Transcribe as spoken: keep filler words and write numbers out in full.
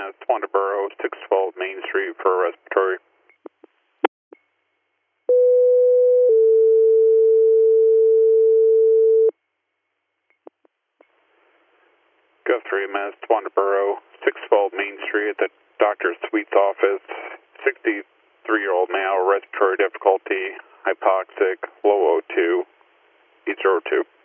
Mass Twantaboro, six twelve Main Street for a respiratory. Guthrie, Mass Twantaboro, six twelve Main Street at the doctor's suite's office. sixty-three-year-old male, respiratory difficulty, hypoxic, low O two, eight zero two.